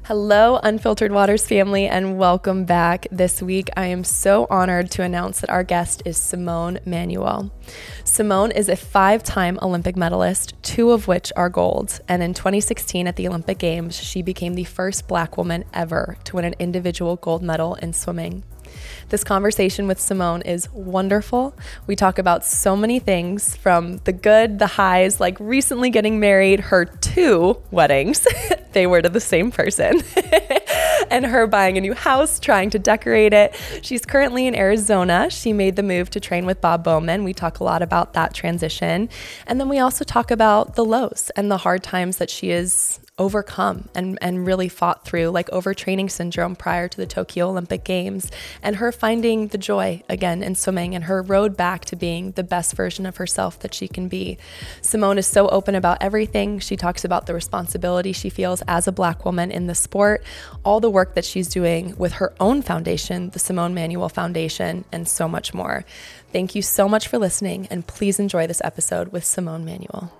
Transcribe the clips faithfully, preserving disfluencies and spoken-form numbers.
Hello, Unfiltered Waters family, and welcome back. This week, I am so honored to announce that our guest is Simone Manuel. Simone is a five-time Olympic medalist, two of which are gold. And in twenty sixteen at the Olympic Games, she became the first Black woman ever to win an individual gold medal in swimming. This conversation with Simone is wonderful. We talk about so many things, from the good, the highs, like recently getting married, her two weddings, they were to the same person, and her buying a new house, trying to decorate it. She's currently in Arizona. She made the move to train with Bob Bowman. We talk a lot about that transition. And then we also talk about the lows and the hard times that she is overcome and, and really fought through, like overtraining syndrome prior to the Tokyo Olympic Games, and her finding the joy again in swimming and her road back to being the best version of herself that she can be. Simone is so open about everything. She talks about the responsibility she feels as a Black woman in the sport, all the work that she's doing with her own foundation, the Simone Manuel Foundation, and so much more. Thank you so much for listening, and please enjoy this episode with Simone Manuel.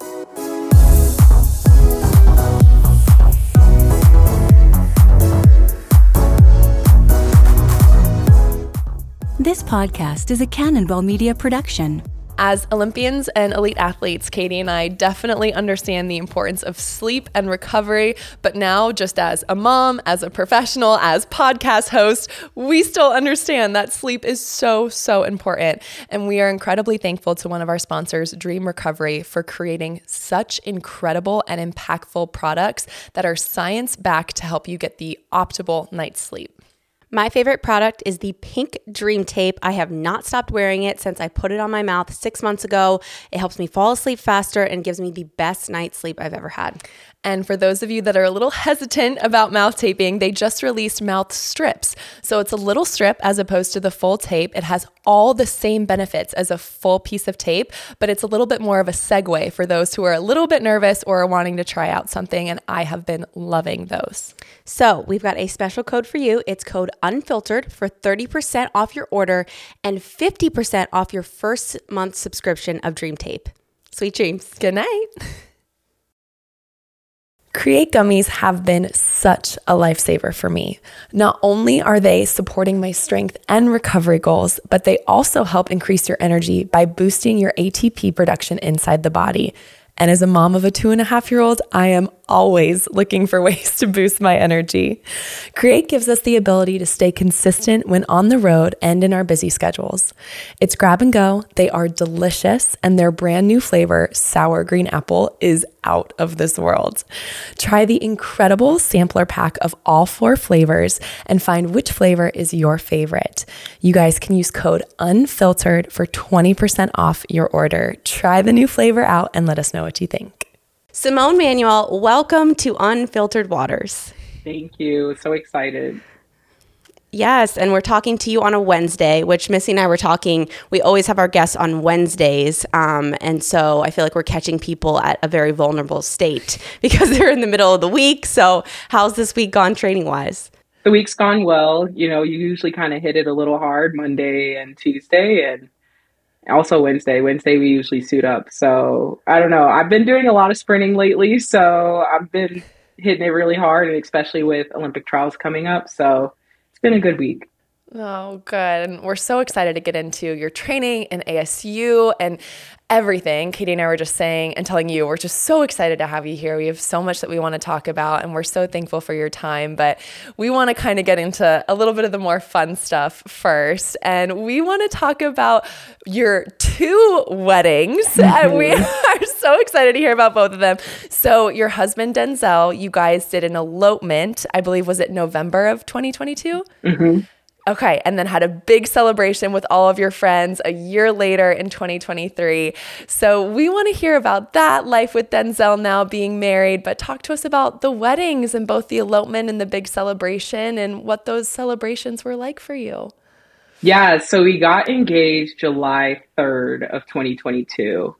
This podcast is a Cannonball Media production. As Olympians and elite athletes, Katie and I definitely understand the importance of sleep and recovery, but now just as a mom, as a professional, as podcast host, we still understand that sleep is so, so important. And we are incredibly thankful to one of our sponsors, Dream Recovery, for creating such incredible and impactful products that are science-backed to help you get the optimal night's sleep. My favorite product is the Pink Dream Tape. I have not stopped wearing it since I put it on my mouth six months ago. It helps me fall asleep faster and gives me the best night's sleep I've ever had. And for those of you that are a little hesitant about mouth taping, they just released mouth strips. So it's a little strip as opposed to the full tape. It has all the same benefits as a full piece of tape, but it's a little bit more of a segue for those who are a little bit nervous or are wanting to try out something. And I have been loving those. So we've got a special code for you. It's code UNFILTERED for thirty percent off your order and fifty percent off your first month subscription of Dream Tape. Sweet dreams. Good night. Create gummies have been such a lifesaver for me. Not only are they supporting my strength and recovery goals, but they also help increase your energy by boosting your A T P production inside the body. And as a mom of a two and a half year old, I am always looking for ways to boost my energy. Create gives us the ability to stay consistent when on the road and in our busy schedules. It's grab and go, they are delicious, and their brand new flavor, sour green apple, is out of this world. Try the incredible sampler pack of all four flavors and find which flavor is your favorite. You guys can use code UNFILTERED for twenty percent off your order. Try the new flavor out and let us know what you think. Simone Manuel, welcome to Unfiltered Waters. Thank you. So excited. Yes, and we're talking to you on a Wednesday, which Missy and I were talking. We always have our guests on Wednesdays, um, and so I feel like we're catching people at a very vulnerable state because they're in the middle of the week. So how's this week gone training-wise? The week's gone well. You know, you usually kind of hit it a little hard Monday and Tuesday, and also Wednesday. Wednesday, we usually suit up. So I don't know. I've been doing a lot of sprinting lately, so I've been hitting it really hard, and especially with Olympic trials coming up. So it's been a good week. Oh, good. And we're so excited to get into your training and A S U and everything. Katie and I were just saying and telling you, we're just so excited to have you here. We have so much that we want to talk about, and we're so thankful for your time. But we want to kind of get into a little bit of the more fun stuff first. And we want to talk about your two weddings. Mm-hmm. And we are so excited to hear about both of them. So your husband, Denzel, you guys did an elopement, I believe, was it November of twenty twenty-two? Mm-hmm. Okay, and then had a big celebration with all of your friends a year later in twenty twenty-three. So we want to hear about that, life with Denzel now being married, but talk to us about the weddings and both the elopement and the big celebration and what those celebrations were like for you. Yeah, so we got engaged July third of twenty twenty-two.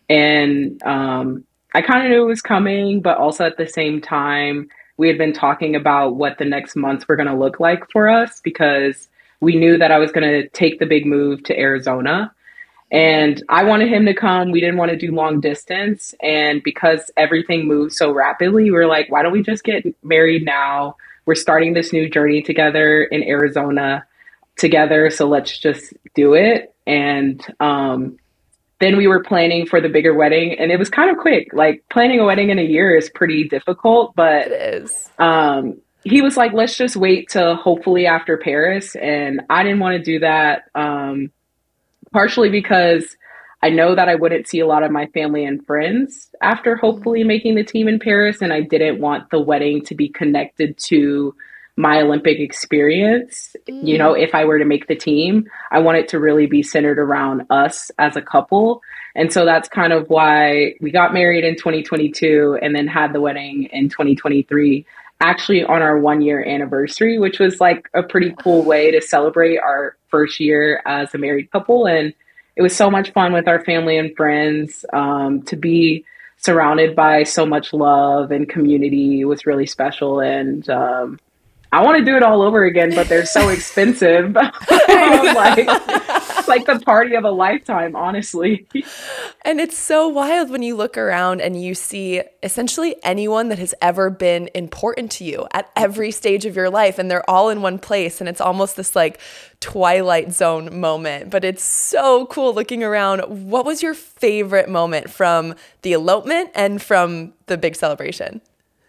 And um, I kind of knew it was coming, but also at the same time, we had been talking about what the next months were going to look like for us because we knew that I was going to take the big move to Arizona. And I wanted him to come. We didn't want to do long distance. And because everything moved so rapidly, we were like, why don't we just get married now? We're we're starting this new journey together in Arizona together. So let's just do it. And um, then we were planning for the bigger wedding, and it was kind of quick. Like planning a wedding in a year is pretty difficult, but It is. Um, he was like, let's just wait till hopefully after Paris. And I didn't want to do that. Um, partially because I know that I wouldn't see a lot of my family and friends after hopefully making the team in Paris. And I didn't want the wedding to be connected to my Olympic experience. Mm. You know, if I were to make the team, I want it to really be centered around us as a couple. And so that's kind of why we got married in twenty twenty-two and then had the wedding in twenty twenty-three, actually on our one year anniversary, which was like a pretty cool way to celebrate our first year as a married couple. And it was so much fun with our family and friends. Um, to be surrounded by so much love and community was really special. And um, I want to do it all over again, but they're so expensive. like, like the party of a lifetime, honestly. And it's so wild when you look around and you see essentially anyone that has ever been important to you at every stage of your life, and they're all in one place, and it's almost this like Twilight Zone moment. But it's so cool looking around. What was your favorite moment from the elopement and from the big celebration?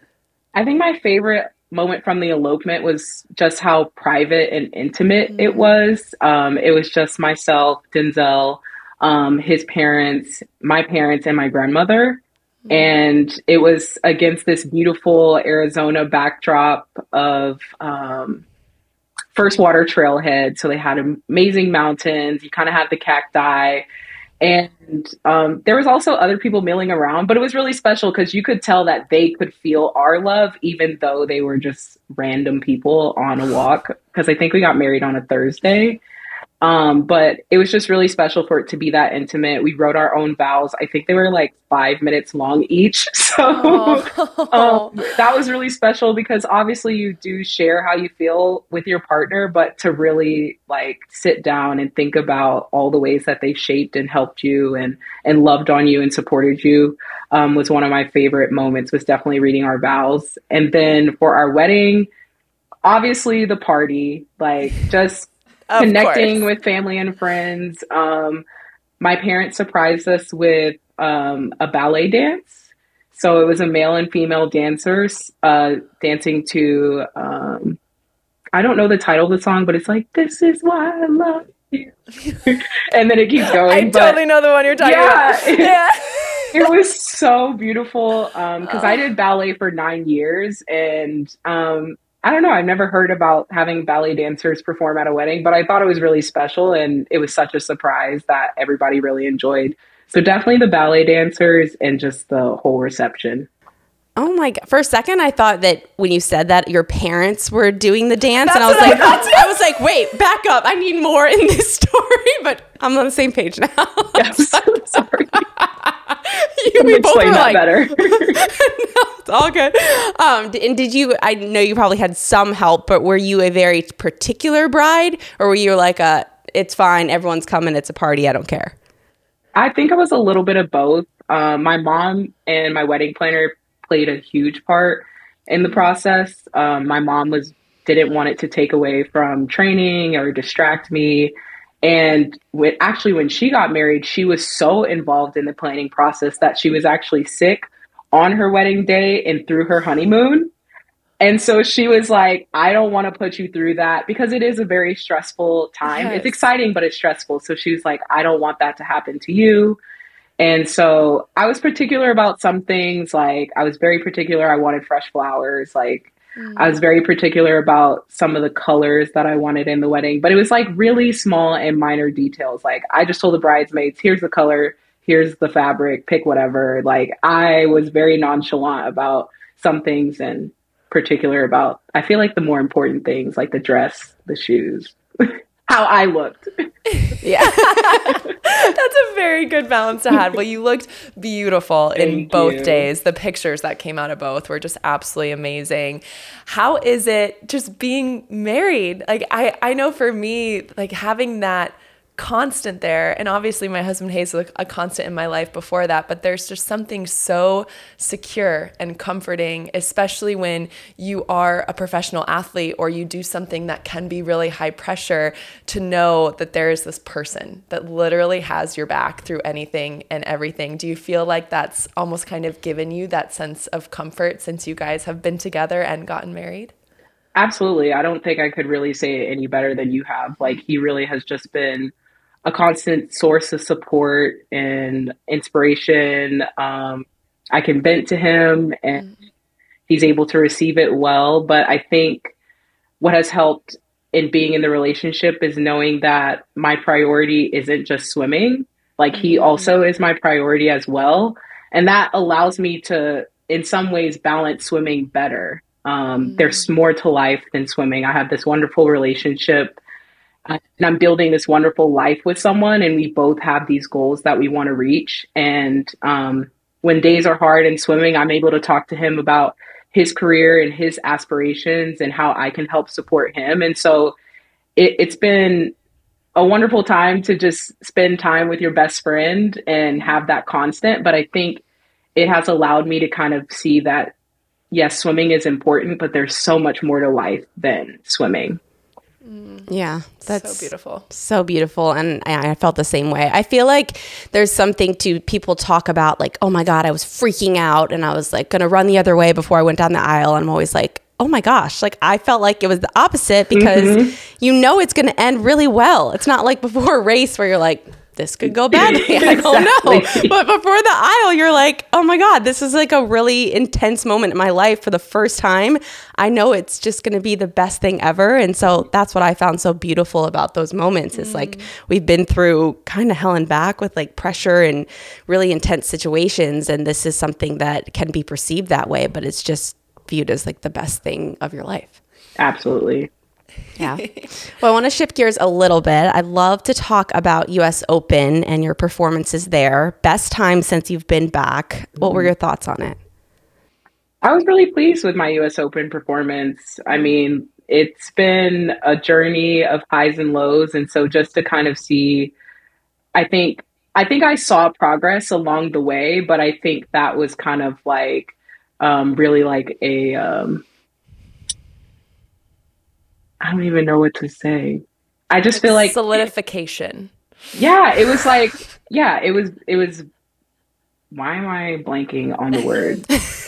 I think my favorite moment from the elopement was just how private and intimate mm-hmm. it was. Um, it was just myself, Denzel, um, his parents, my parents, and my grandmother. Mm-hmm. And it was against this beautiful Arizona backdrop of um, First Water Trailhead. So they had amazing mountains. You kind of had the cacti. And um, there was also other people milling around, but it was really special because you could tell that they could feel our love, even though they were just random people on a walk. Because I think we got married on a Thursday. Um, but it was just really special for it to be that intimate. We wrote our own vows. I think they were like five minutes long each. So um, that was really special because obviously you do share how you feel with your partner, but to really like sit down and think about all the ways that they shaped and helped you and, and loved on you and supported you um, was one of my favorite moments, was definitely reading our vows. And then for our wedding, obviously the party, like just Of connecting course. with family and friends. Um, my parents surprised us with um, a ballet dance. So it was a male and female dancers uh, dancing to, um, I don't know the title of the song, but it's like, "This is why I love you." And then it keeps going. I but, totally know the one you're talking yeah, about. It, yeah. It was so beautiful because um, I did ballet for nine years and um, I don't know. I've never heard about having ballet dancers perform at a wedding, but I thought it was really special. And it was such a surprise that everybody really enjoyed. So definitely the ballet dancers and just the whole reception. Oh my God. For a second, I thought that when you said that your parents were doing the dance, That's and I was like, I, I was like, wait, back up. I need more in this story, but I'm on the same page now. Yes. Sorry. you we both explain that like, better. No, it's all good. Um, and did you, I know you probably had some help, but were you a very particular bride, or were you like a, it's fine, everyone's coming, it's a party, I don't care? I think I was a little bit of both. Um, my mom and my wedding planner played a huge part in the process. Um, my mom was didn't want it to take away from training or distract me. And when, actually, when she got married, she was so involved in the planning process that she was actually sick on her wedding day and through her honeymoon. And so she was like, I don't want to put you through that because it is a very stressful time. Yes. It's exciting, but it's stressful. So she was like, I don't want that to happen to you. And so I was particular about some things. Like I was very particular. I wanted fresh flowers. Like mm. I was very particular about some of the colors that I wanted in the wedding, but it was like really small and minor details. Like I just told the bridesmaids, here's the color, here's the fabric, pick whatever. Like I was very nonchalant about some things and particular about, I feel like the more important things like the dress, the shoes, how I looked. Yeah. That's a very good balance to have. Well, you looked beautiful Thank in both you. days. The pictures that came out of both were just absolutely amazing. How is it just being married? Like I, I know for me, like having that constant there. And obviously my husband Hayes was a constant in my life before that, but there's just something so secure and comforting, especially when you are a professional athlete or you do something that can be really high pressure, to know that there is this person that literally has your back through anything and everything. Do you feel like that's almost kind of given you that sense of comfort since you guys have been together and gotten married? Absolutely. I don't think I could really say it any better than you have. Like, he really has just been a constant source of support and inspiration. Um, I can vent to him and he's able to receive it well. But I think what has helped in being in the relationship is knowing that my priority isn't just swimming. Like, he also is my priority as well. And that allows me to, in some ways, balance swimming better. Um, mm. There's more to life than swimming. I have this wonderful relationship. Uh, and I'm building this wonderful life with someone, and we both have these goals that we want to reach. And um, when days are hard in swimming, I'm able to talk to him about his career and his aspirations and how I can help support him. And so it, it's been a wonderful time to just spend time with your best friend and have that constant. But I think it has allowed me to kind of see that, yes, swimming is important, but there's so much more to life than swimming. Yeah, that's so beautiful. So beautiful. And I, I felt the same way. I feel like there's something to people talk about, like, oh my God, I was freaking out and I was like going to run the other way before I went down the aisle. And I'm always like, oh my gosh, like I felt like it was the opposite, because mm-hmm. you know it's going to end really well. It's not like before a race where you're like, this could go badly. Exactly. I don't know. But before the aisle, you're like, oh my God, this is like a really intense moment in my life for the first time. I know it's just going to be the best thing ever. And so that's what I found so beautiful about those moments. Is mm. like, we've been through kind of hell and back with like pressure and really intense situations. And this is something that can be perceived that way, but it's just viewed as like the best thing of your life. Absolutely. Yeah. Well, I want to shift gears a little bit. I'd love to talk about U S Open and your performances there. Best time since you've been back. What were your thoughts on it? I was really pleased with my U S Open performance. I mean, it's been a journey of highs and lows. And so just to kind of see, I think, I think I saw progress along the way, but I think that was kind of like, um, really like a, um, I don't even know what to say. I just feel like solidification. Yeah, it was like, yeah, it was, it was, why am I blanking on the word?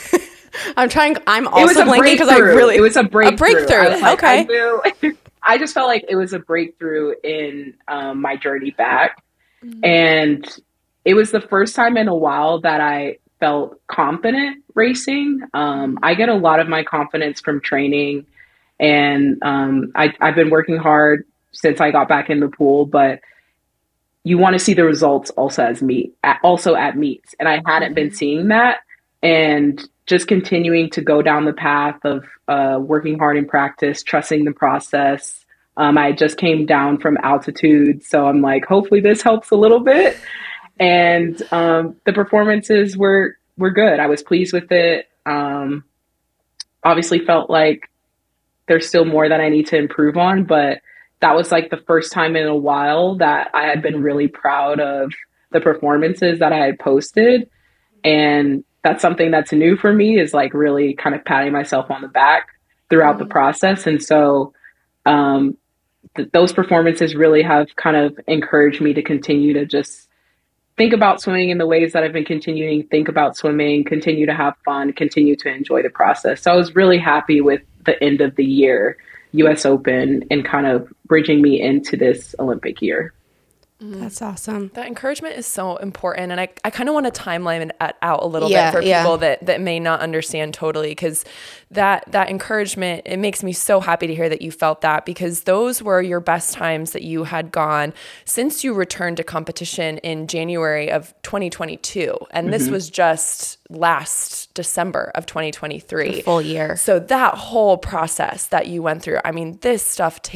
I'm trying, I'm also blanking because I really, it was a breakthrough. A breakthrough, I like, okay. I, knew, I just felt like it was a breakthrough in um, my journey back. Mm-hmm. And it was the first time in a while that I felt confident racing. Um, I get a lot of my confidence from training. And um, I, I've been working hard since I got back in the pool, but you want to see the results also as meet, at, also at meets. And I hadn't been seeing that, and just continuing to go down the path of uh, working hard in practice, trusting the process. Um, I just came down from altitude, so I'm like, hopefully this helps a little bit. And um, the performances were, were good. I was pleased with it. Um, obviously felt like there's still more that I need to improve on, but that was like the first time in a while that I had been really proud of the performances that I had posted. And that's something that's new for me, is like really kind of patting myself on the back throughout mm-hmm. the process. And so um, th- those performances really have kind of encouraged me to continue to just think about swimming in the ways that I've been continuing to think about swimming, continue to have fun, continue to enjoy the process. So I was really happy with the end of the year U S Open and kind of bridging me into this Olympic year. That's awesome. That encouragement is so important. And I, I kind of want to timeline it out a little yeah, bit for yeah. people that, that may not understand totally, because that, that encouragement, it makes me so happy to hear that you felt that, because those were your best times that you had gone since you returned to competition in January of twenty twenty-two. And mm-hmm. this was just last December of twenty twenty-three. A full year. So that whole process that you went through, I mean, this stuff takes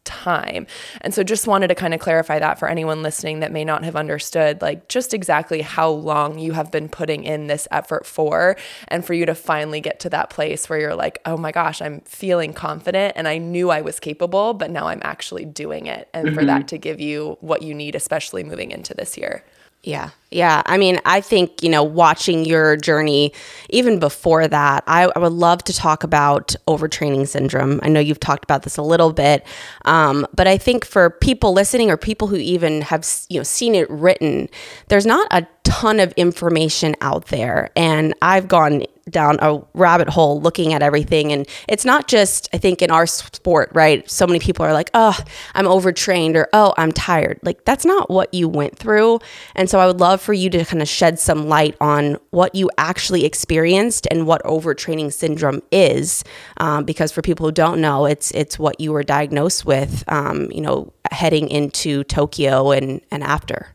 time. And so just wanted to kind of clarify that for anyone listening that may not have understood, like just exactly how long you have been putting in this effort for, and for you to finally get to that place where you're like, oh my gosh, I'm feeling confident and I knew I was capable, but now I'm actually doing it. And mm-hmm. for that to give you what you need, especially moving into this year. Yeah. Yeah. I mean, I think, you know, watching your journey, even before that, I, I would love to talk about overtraining syndrome. I know you've talked about this a little bit, um, but I think for people listening or people who even have, you know, seen it written, there's not a ton of information out there. And I've gone down a rabbit hole looking at everything. And it's not just, I think in our sport, right? So many people are like, oh, I'm overtrained, or, oh, I'm tired. Like, that's not what you went through. And so I would love for you to kind of shed some light on what you actually experienced and what overtraining syndrome is. Um, because for people who don't know, it's, it's what you were diagnosed with, um, you know, heading into Tokyo and, and after.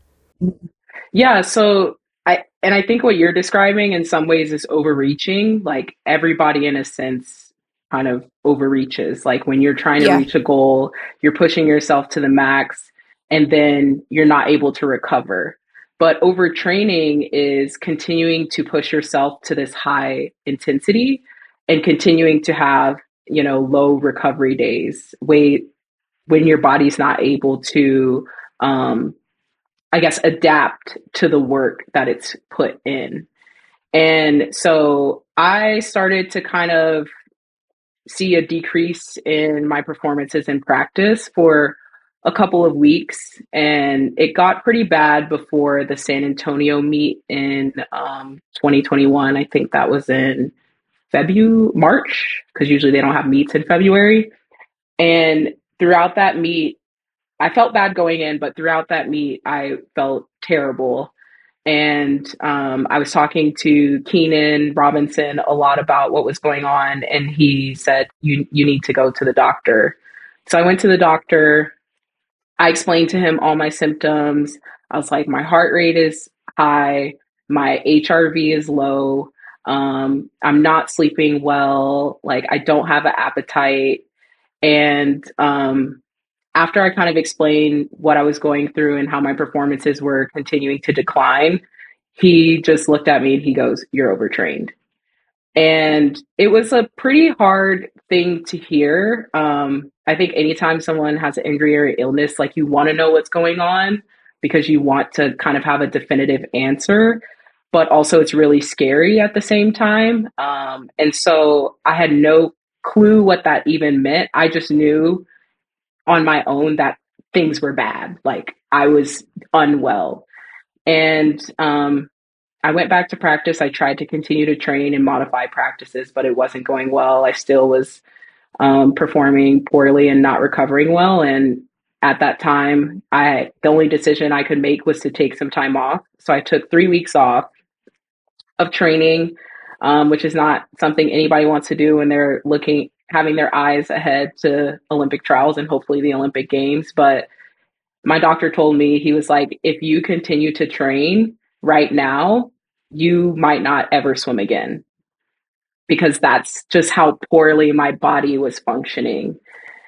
Yeah. So I, and I think what you're describing in some ways is overreaching. Like, everybody in a sense kind of overreaches. Like, when you're trying to yeah. reach a goal, you're pushing yourself to the max, and then you're not able to recover. But overtraining is continuing to push yourself to this high intensity and continuing to have, you know, low recovery days, wait, when your body's not able to, um, I guess, adapt to the work that it's put in. And so I started to kind of see a decrease in my performances in practice for a couple of weeks. And it got pretty bad before the San Antonio meet in um, twenty twenty-one. I think that was in February, March, because usually they don't have meets in February. And throughout that meet, I felt bad going in, but throughout that meet, I felt terrible. And um, I was talking to Keenan Robinson a lot about what was going on. And he said, you, you need to go to the doctor. So I went to the doctor. I explained to him all my symptoms. I was like, my heart rate is high. My H R V is low. Um, I'm not sleeping well. Like, I don't have an appetite. And, um, after I kind of explained what I was going through and how my performances were continuing to decline, he just looked at me and he goes, "You're overtrained." And it was a pretty hard thing to hear. Um, I think anytime someone has an injury or illness, like, you want to know what's going on because you want to kind of have a definitive answer, but also it's really scary at the same time. Um, and so I had no clue what that even meant. I just knew on my own that things were bad. Like, I was unwell. And um, I went back to practice. I tried to continue to train and modify practices, but it wasn't going well. I still was um, performing poorly and not recovering well. And at that time, I the only decision I could make was to take some time off. So I took three weeks off of training, um, which is not something anybody wants to do when they're looking having their eyes ahead to Olympic trials and hopefully the Olympic Games. But my doctor told me, he was like, if you continue to train right now, you might not ever swim again, because that's just how poorly my body was functioning.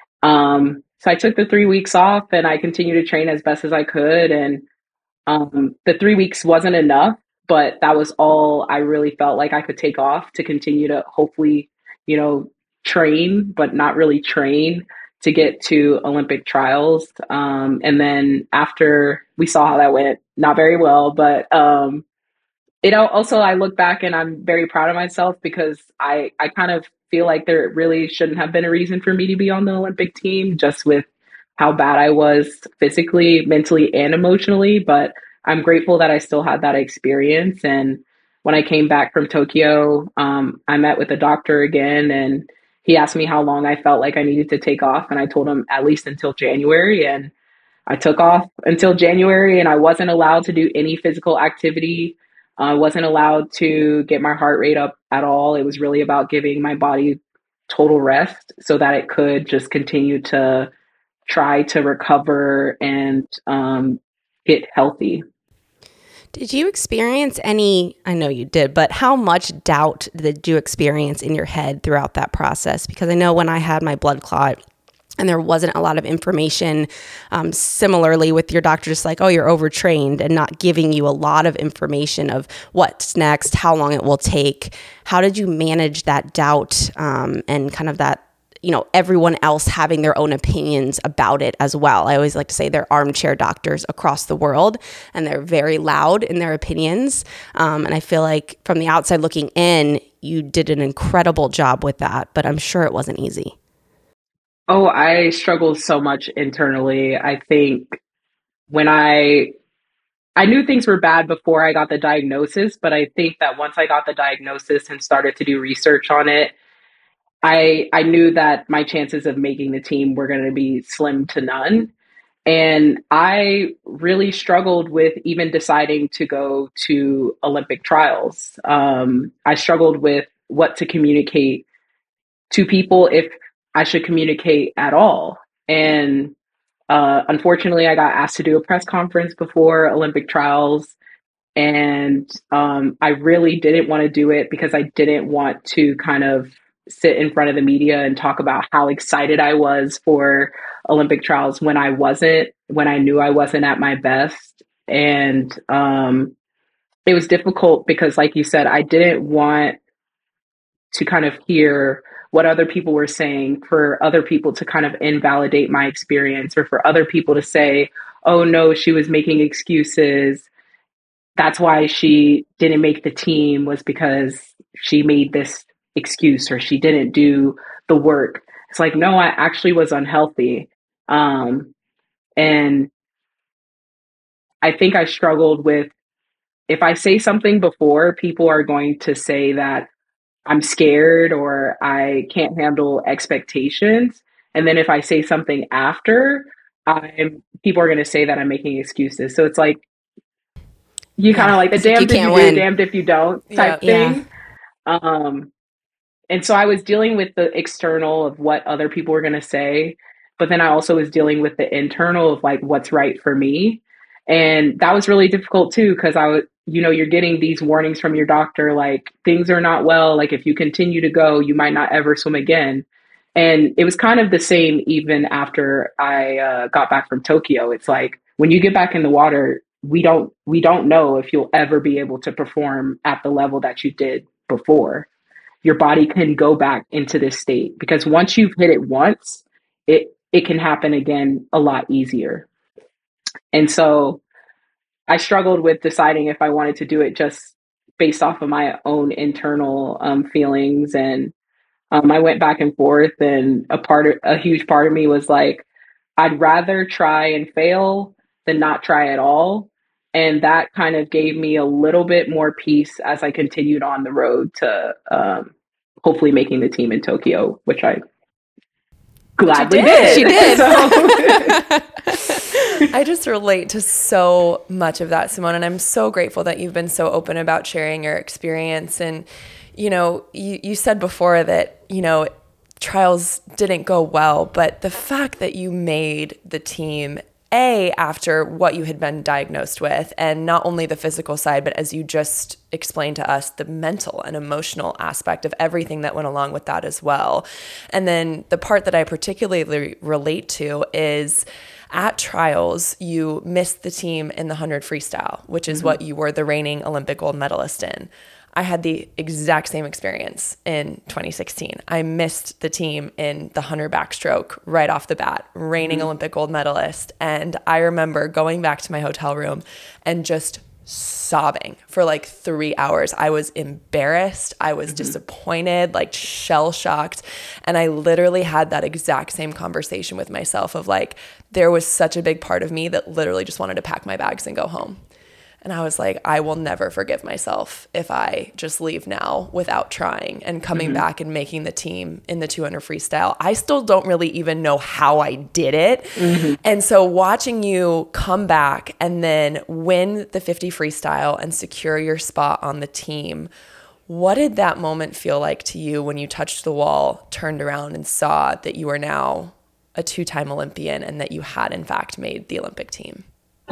Um, so I took the three weeks off and I continued to train as best as I could. And um, the three weeks wasn't enough, but that was all I really felt like I could take off to continue to hopefully, you know, train, but not really train to get to Olympic trials. Um, and then after we saw how that went, not very well, but um, it also, I look back and I'm very proud of myself because I, I kind of feel like there really shouldn't have been a reason for me to be on the Olympic team, just with how bad I was physically, mentally, and emotionally. But I'm grateful that I still had that experience. And when I came back from Tokyo, um, I met with the doctor again, and he asked me how long I felt like I needed to take off. And I told him at least until January. And I took off until January, and I wasn't allowed to do any physical activity. I uh, wasn't allowed to get my heart rate up at all. It was really about giving my body total rest so that it could just continue to try to recover and um, get healthy. Did you experience any, I know you did, but how much doubt did you experience in your head throughout that process? Because I know when I had my blood clot, and there wasn't a lot of information. Um, similarly with your doctor, just like, oh, you're overtrained, and not giving you a lot of information of what's next, how long it will take. How did you manage that doubt um, and kind of that, you know, everyone else having their own opinions about it as well? I always like to say they're armchair doctors across the world, and they're very loud in their opinions. Um, and I feel like from the outside looking in, you did an incredible job with that, but I'm sure it wasn't easy. Oh, I struggled so much internally. I think when I I knew things were bad before I got the diagnosis, but I think that once I got the diagnosis and started to do research on it, I I knew that my chances of making the team were going to be slim to none. And I really struggled with even deciding to go to Olympic trials. Um, I struggled with what to communicate to people, if I should communicate at all. And uh, unfortunately, I got asked to do a press conference before Olympic trials. And um, I really didn't want to do it because I didn't want to kind of sit in front of the media and talk about how excited I was for Olympic trials when I wasn't, when I knew I wasn't at my best. And um, it was difficult because, like you said, I didn't want to kind of hear what other people were saying, for other people to kind of invalidate my experience, or for other people to say, oh no, she was making excuses. That's why she didn't make the team, was because she made this excuse, or she didn't do the work. It's like, no, I actually was unhealthy. Um, and I think I struggled with, if I say something before, people are going to say that I'm scared or I can't handle expectations. And then if I say something after, I'm people are going to say that I'm making excuses. So it's like, you kind of like the damned if you do, win. damned if you don't type yeah, thing. Yeah. Um, and so I was dealing with the external of what other people were going to say, but then I also was dealing with the internal of like what's right for me. And that was really difficult too, because I was, you know, you're getting these warnings from your doctor, like things are not well. Like if you continue to go, you might not ever swim again. And it was kind of the same even after I uh, got back from Tokyo. It's like when you get back in the water, we don't we don't know if you'll ever be able to perform at the level that you did before. Your body can go back into this state because once you've hit it once, it it can happen again a lot easier. And so I struggled with deciding if I wanted to do it just based off of my own internal um, feelings. And um, I went back and forth, and a part of, a huge part of me was like, I'd rather try and fail than not try at all. And that kind of gave me a little bit more peace as I continued on the road to um, hopefully making the team in Tokyo, which I gladly did. She did. So. I just relate to so much of that, Simone, and I'm so grateful that you've been so open about sharing your experience. And, you know, you, you said before that, you know, trials didn't go well, but the fact that you made the team, A, after what you had been diagnosed with, and not only the physical side, but as you just explained to us, the mental and emotional aspect of everything that went along with that as well. And then the part that I particularly relate to is at trials, you missed the team in the one hundred freestyle, which is mm-hmm. what you were the reigning Olympic gold medalist in. I had the exact same experience in twenty sixteen. I missed the team in the one hundred backstroke right off the bat, reigning mm-hmm. Olympic gold medalist. And I remember going back to my hotel room and just sobbing for like three hours. I was embarrassed. I was mm-hmm. disappointed, like shell-shocked. And I literally had that exact same conversation with myself of like, there was such a big part of me that literally just wanted to pack my bags and go home. And I was like, I will never forgive myself if I just leave now without trying and coming mm-hmm. back and making the team in the two hundred freestyle. I still don't really even know how I did it. Mm-hmm. And so watching you come back and then win the fifty freestyle and secure your spot on the team, what did that moment feel like to you when you touched the wall, turned around and saw that you were now a two-time Olympian and that you had in fact made the Olympic team?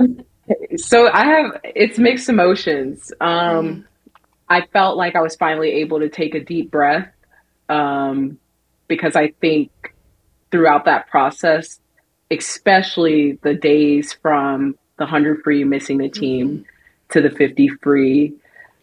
So I have, it's mixed emotions. Um, mm. I felt like I was finally able to take a deep breath um, because I think throughout that process, especially the days from the one hundred free missing the team mm-hmm. to the fifty free,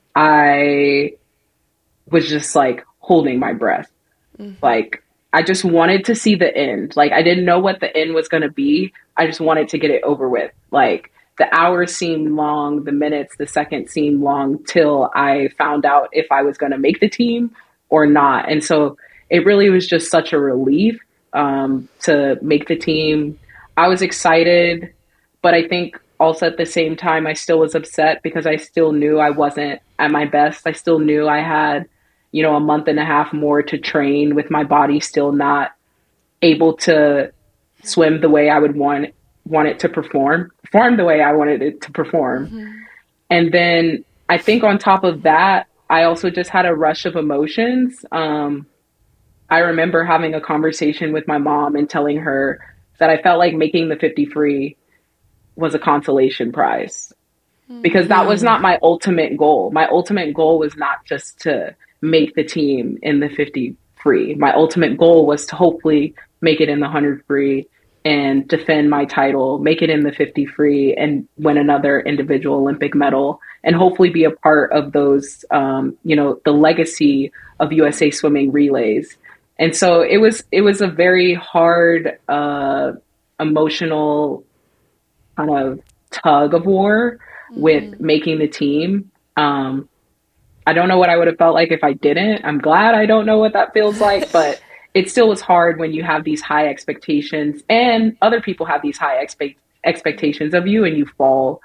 I was just like holding my breath. Mm-hmm. Like, I just wanted to see the end. Like, I didn't know what the end was going to be. I just wanted to get it over with. Like, the hours seemed long, the minutes, the seconds seemed long till I found out if I was going to make the team or not. And so it really was just such a relief um, to make the team. I was excited, but I think also at the same time, I still was upset because I still knew I wasn't at my best. I still knew I had, you know, a month and a half more to train with my body still not able to swim the way I would want want it to perform, perform the way I wanted it to perform. Mm-hmm. And then I think on top of that, I also just had a rush of emotions. Um, I remember having a conversation with my mom and telling her that I felt like making the fifty free was a consolation prize because that was not my ultimate goal. My ultimate goal was not just to make the team in the fifty free. My ultimate goal was to hopefully make it in the one hundred free and defend my title, make it in the fifty free and win another individual Olympic medal and hopefully be a part of those, um, you know, the legacy of U S A Swimming relays. And so it was, it was a very hard, uh, emotional kind of tug of war mm-hmm. with making the team. Um, I don't know what I would have felt like if I didn't. I'm glad I don't know what that feels like, but it still was hard when you have these high expectations and other people have these high expe- expectations of you and you fall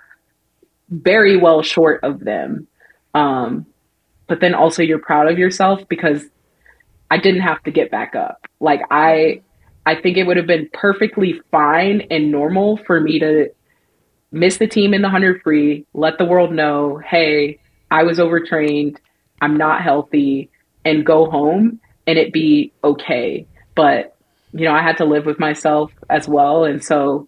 very well short of them. Um, but then also you're proud of yourself because I didn't have to get back up. Like I, I think it would have been perfectly fine and normal for me to miss the team in the one hundred free, let the world know, hey, I was overtrained, I'm not healthy, and go home and it be okay. But, you know, I had to live with myself as well. And so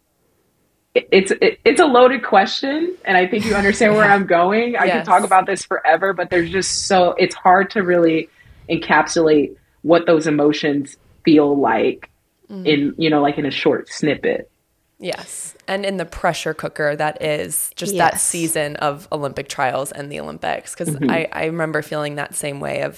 it, it's it, it's a loaded question. And I think you understand where I'm going. I yes. could talk about this forever, but there's just so, it's hard to really encapsulate what those emotions feel like mm. in, you know, like in a short snippet. Yes. And in the pressure cooker that is just yes. that season of Olympic trials and the Olympics. Because mm-hmm. I, I remember feeling that same way of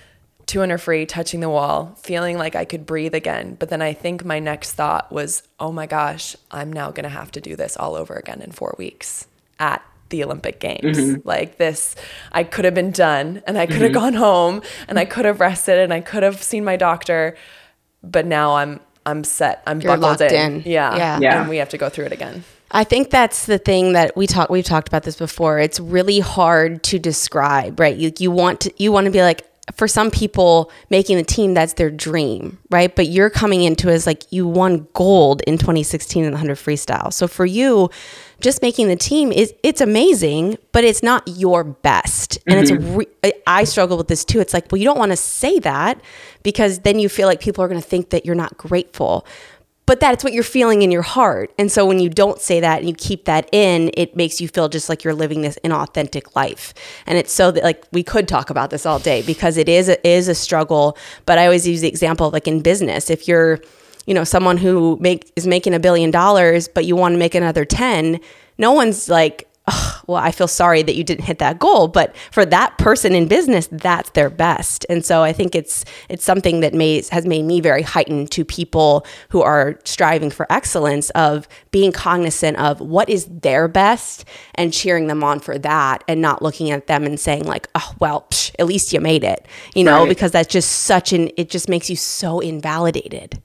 two hundred free, touching the wall, feeling like I could breathe again. But then I think my next thought was, oh my gosh, I'm now going to have to do this all over again in four weeks at the Olympic Games. Mm-hmm. Like this, I could have been done and I could have mm-hmm. gone home and I could have rested and I could have seen my doctor. But now I'm I'm set. I'm You're buckled locked in. in. Yeah. yeah. Yeah. And we have to go through it again. I think that's the thing that we talk, we've talked about this before. It's really hard to describe, right? You, you want to, you want to be like, for some people making the team, that's their dream, right? But you're coming into it as like, you won gold in twenty sixteen in the one hundred freestyle. So for you, just making the team is, it's amazing, but it's not your best. And mm-hmm. it's, re- I struggle with this too. It's like, well, you don't want to say that because then you feel like people are going to think that you're not grateful. But that's what you're feeling in your heart. And so when you don't say that and you keep that in, it makes you feel just like you're living this inauthentic life. And it's so that like we could talk about this all day because it is a, is a struggle. But I always use the example of like in business, if you're, you know, someone who make is making a billion dollars, but you want to make another ten, no one's like, oh, well, I feel sorry that you didn't hit that goal. But for that person in business, that's their best. And so I think it's it's something that may, has made me very heightened to people who are striving for excellence of being cognizant of what is their best and cheering them on for that and not looking at them and saying like, oh, well, psh, at least you made it, you know, right. Because that's just such an, it just makes you so invalidated.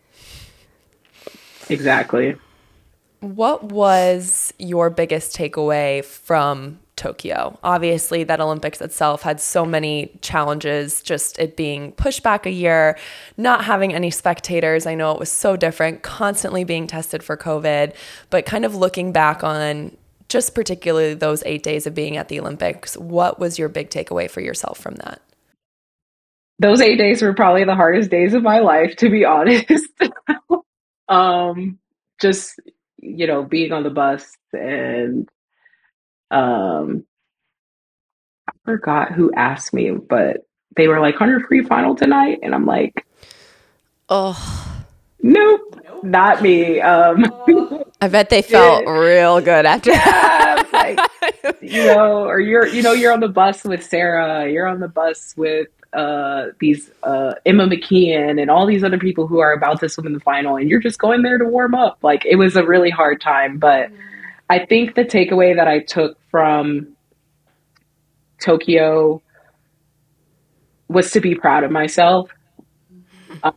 Exactly. What was your biggest takeaway from Tokyo? Obviously, that Olympics itself had so many challenges, just it being pushed back a year, not having any spectators. I know it was so different, constantly being tested for COVID, but kind of looking back on just particularly those eight days of being at the Olympics, what was your big takeaway for yourself from that? Those eight days were probably the hardest days of my life, to be honest. um, just... you know, being on the bus and um, I forgot who asked me, but they were like, one hundred free final tonight. And I'm like, oh, nope. not me. Um, I bet they felt real good after yeah, like, you know, or you're, you know, you're on the bus with Sarah, you're on the bus with uh, these uh, Emma McKeon and all these other people who are about to swim in the final, and you're just going there to warm up. Like, it was a really hard time, but I think the takeaway that I took from Tokyo was to be proud of myself. Um,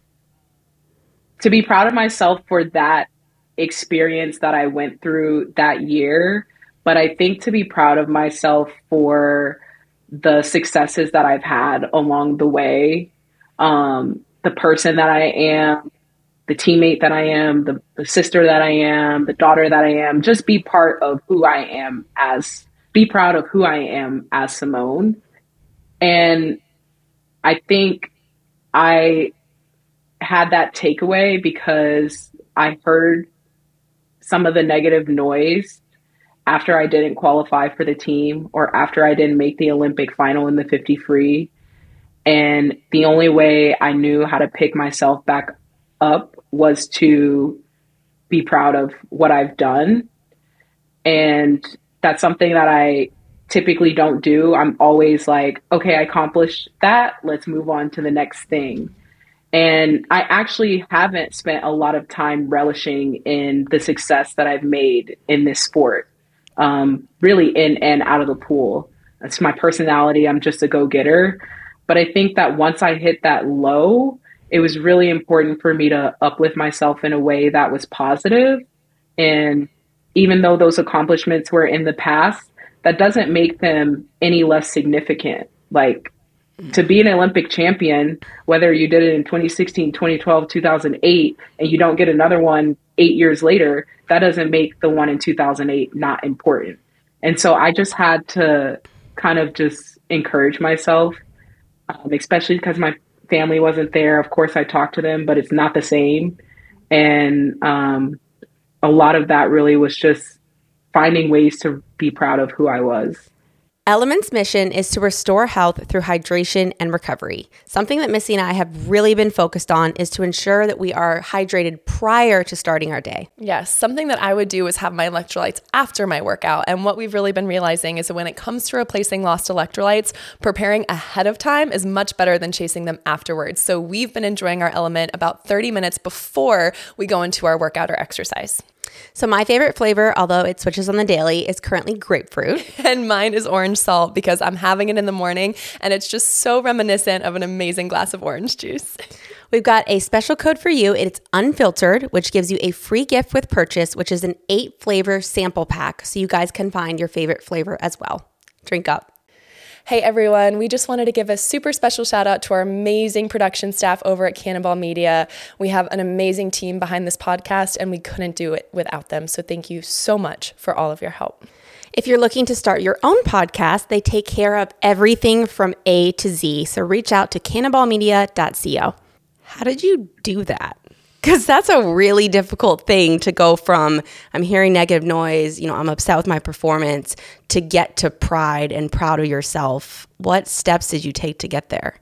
to be proud of myself for that experience that I went through that year. But I think to be proud of myself for the successes that I've had along the way, um, the person that I am, the teammate that I am, the, the sister that I am, the daughter that I am, just be part of who I am as, be proud of who I am as Simone. And I think I had that takeaway because I heard some of the negative noise after I didn't qualify for the team or after I didn't make the Olympic final in the fifty free. And the only way I knew how to pick myself back up was to be proud of what I've done. And that's something that I typically don't do. I'm always like, okay, I accomplished that. Let's move on to the next thing. And I actually haven't spent a lot of time relishing in the success that I've made in this sport, um, really in and out of the pool. That's my personality. I'm just a go-getter. But I think that once I hit that low, it was really important for me to uplift myself in a way that was positive. And even though those accomplishments were in the past, that doesn't make them any less significant. Like, to be an Olympic champion, whether you did it in twenty sixteen, twenty twelve, two thousand eight, and you don't get another one eight years later, that doesn't make the one in two thousand eight not important. And so I just had to kind of just encourage myself, um, especially because my family wasn't there. Of course, I talked to them, but it's not the same. And um, a lot of that really was just finding ways to be proud of who I was. Element's mission is to restore health through hydration and recovery. Something that Missy and I have really been focused on is to ensure that we are hydrated prior to starting our day. Yes, something that I would do is have my electrolytes after my workout. And what we've really been realizing is that when it comes to replacing lost electrolytes, preparing ahead of time is much better than chasing them afterwards. So we've been enjoying our Element about thirty minutes before we go into our workout or exercise. So my favorite flavor, although it switches on the daily, is currently grapefruit. And mine is orange salt because I'm having it in the morning and it's just so reminiscent of an amazing glass of orange juice. We've got a special code for you. It's unfiltered, which gives you a free gift with purchase, which is an eight flavor sample pack. So you guys can find your favorite flavor as well. Drink up. Hey everyone, we just wanted to give a super special shout out to our amazing production staff over at Cannonball Media. We have an amazing team behind this podcast and we couldn't do it without them. So thank you so much for all of your help. If you're looking to start your own podcast, they take care of everything from A to Z. So reach out to cannonball media dot co. How did you do that? Because that's a really difficult thing to go from, I'm hearing negative noise, you know, I'm upset with my performance, to get to pride and proud of yourself. What steps did you take to get there?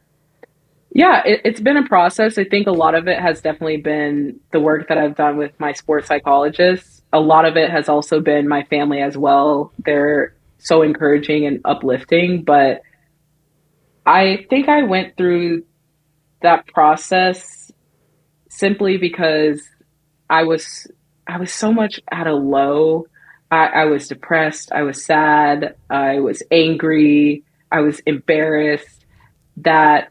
Yeah, it, it's been a process. I think a lot of it has definitely been the work that I've done with my sports psychologists. A lot of it has also been my family as well. They're so encouraging and uplifting, but I think I went through that process simply because I was I was so much at a low. I, I was depressed. I was sad. I was angry. I was embarrassed that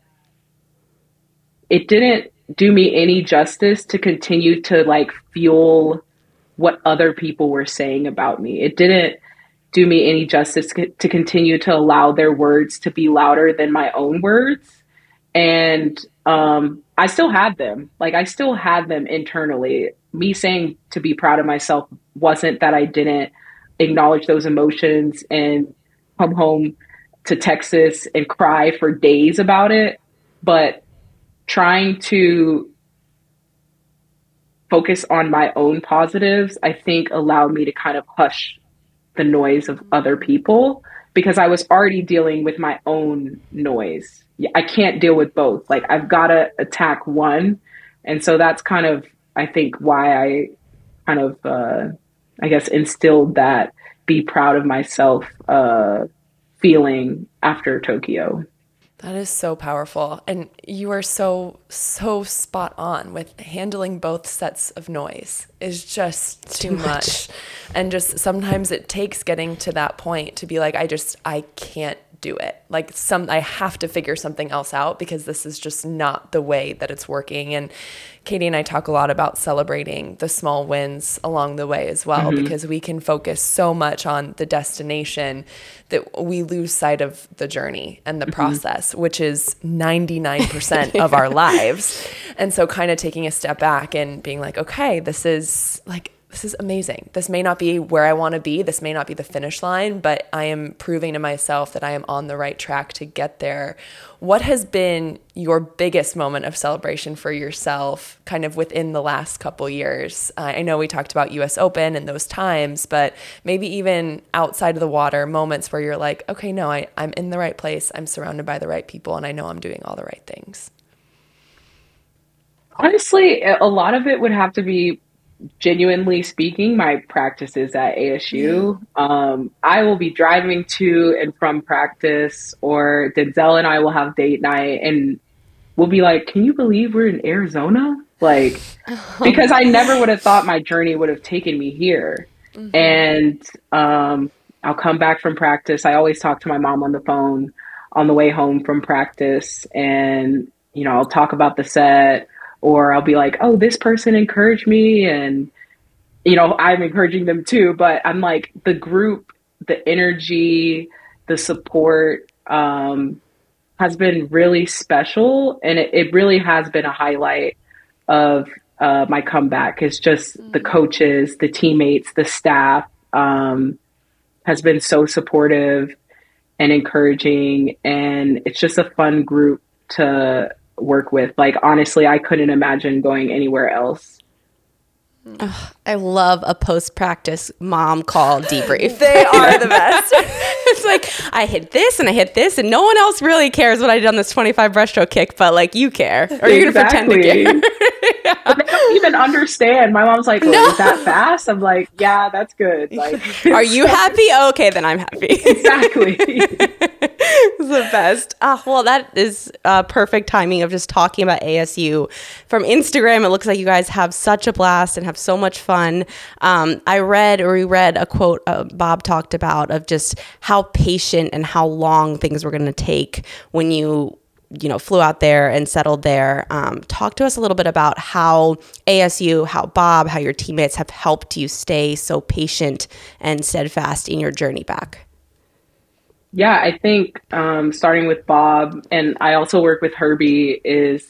it didn't do me any justice to continue to like fuel what other people were saying about me. It didn't do me any justice to continue to allow their words to be louder than my own words. And um, I still had them. Like, I still had them internally. Me saying to be proud of myself wasn't that I didn't acknowledge those emotions and come home to Texas and cry for days about it. But trying to focus on my own positives, I think allowed me to kind of hush the noise of other people, because I was already dealing with my own noise. I can't deal with both. Like, I've got to attack one. And so that's kind of I think why I kind of, uh, I guess, instilled that be proud of myself uh, feeling after Tokyo. That is so powerful. And you are so, so spot on with handling both sets of noise is just too, too much. much. And just sometimes it takes getting to that point to be like, I just, I can't do it. Like some, I have to figure something else out because this is just not the way that it's working. And Katie and I talk a lot about celebrating the small wins along the way as well, mm-hmm. because we can focus so much on the destination that we lose sight of the journey and the mm-hmm. process, which is ninety-nine percent of our lives. And so kind of taking a step back and being like, okay, this is like, this is amazing. This may not be where I want to be. This may not be the finish line, but I am proving to myself that I am on the right track to get there. What has been your biggest moment of celebration for yourself kind of within the last couple years? Uh, I know we talked about U S Open and those times, but maybe even outside of the water, moments where you're like, okay, no, I, I'm in the right place. I'm surrounded by the right people, and I know I'm doing all the right things. Honestly, a lot of it would have to be, genuinely speaking, my practices at A S U. Um, I will be driving to and from practice, or Denzel and I will have date night, and we'll be like, can you believe we're in Arizona? Like, because I never would have thought my journey would have taken me here. Mm-hmm. And um, I'll come back from practice. I always talk to my mom on the phone on the way home from practice, and, you know, I'll talk about the set. Or I'll be like, oh, this person encouraged me. And, you know, I'm encouraging them too. But I'm like, the group, the energy, the support um, has been really special. And it, it really has been a highlight of uh, my comeback. It's just mm-hmm. the coaches, the teammates, the staff um, has been so supportive and encouraging. And it's just a fun group to work with. Like, honestly, I couldn't imagine going anywhere else. Oh, I love a post-practice mom call debrief. They are the best. It's like, I hit this and I hit this, and no one else really cares what I did on this twenty-five breaststroke kick, but like, you care, or you're exactly. gonna pretend to care. Yeah. But they don't even understand. My mom's like, oh, no. Is that fast? I'm like, yeah, that's good. Like, are you happy? Oh, okay, then I'm happy. Exactly. It's the best. Ah, well, that is uh, perfect timing of just talking about A S U. From Instagram, it looks like you guys have such a blast and have so much fun. Um, I read or we read a quote uh, Bob talked about of just how patient and how long things were going to take when you you know, flew out there and settled there. Um, talk to us a little bit about how A S U, how Bob, how your teammates have helped you stay so patient and steadfast in your journey back. Yeah, I think um, starting with Bob, and I also work with Herbie, is